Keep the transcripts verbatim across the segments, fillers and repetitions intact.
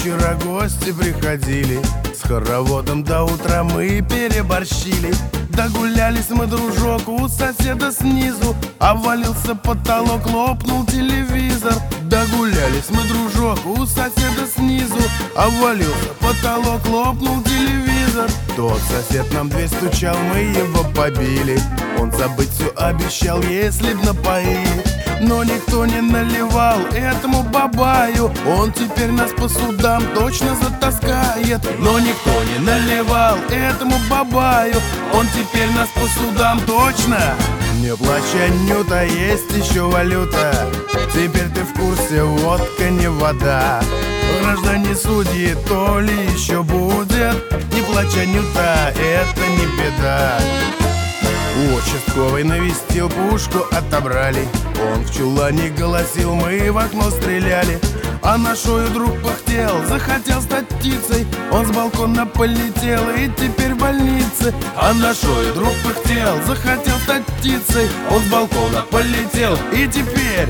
вчера гости приходили, с хороводом до утра мы переборщили. Догулялись мы, дружок, у соседа снизу, обвалился потолок, лопнул телевизор. Догулялись мы, дружок, у соседа снизу, обвалился потолок, лопнул телевизор. Тот сосед нам дверь стучал, мы его побили. Он забыть все обещал, если б напоили. Но никто не наливал этому бабаю, он теперь нас по судам точно затаскает. Но никто не наливал этому бабаю, он теперь нас по судам точно. Не плачь, Анюта, есть еще валюта. Теперь ты в курсе, водка не вода. Граждане судьи, то ли еще будет. Не плачь, Анюта, это не беда. Участковый навестил, пушку отобрали. Он в чулане голосил, мы в окно стреляли. А на шою друг пыхтел, захотел стать птицей. Он с балкона полетел и теперь в больнице. А на шою друг пыхтел, захотел стать птицей. Он с балкона полетел и теперь...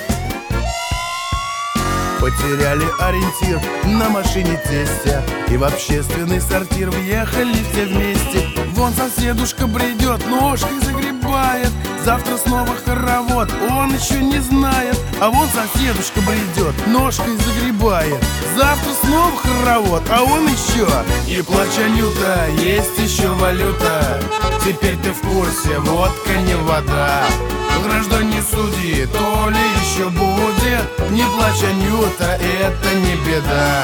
Потеряли ориентир на машине тестя и в общественный сортир въехали все вместе. Вон соседушка бредет, ножкой загребает. Завтра снова хоровод, он еще не знает. А вон соседушка бредет, ножкой загребает. Завтра снова хоровод, а он еще. Не плачь, Анюта, есть еще валюта. Теперь ты в курсе, водка не вода. Граждане судьи, то ли еще будет. Не плачь, Анюта, это не беда.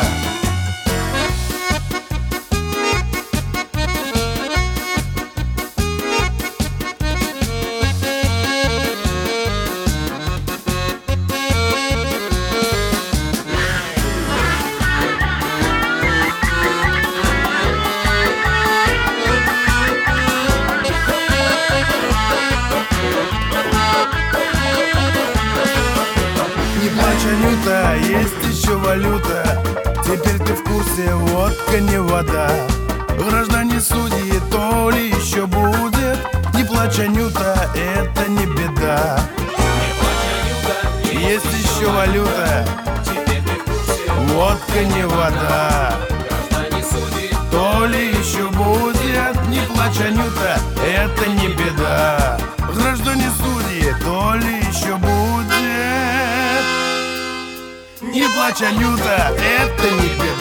Не плачь, Анюта, есть еще валюта. Теперь ты в курсе, водка не вода. Граждане судьи, то ли еще будет. Не плачь, Анюта, это не беда. Есть еще валюта. Водка не вода. То ли еще будет. Не плачь, Анюта, это не беда. Граждане судьи, то ли еще будет. Не плачь, Анюта, это не беда.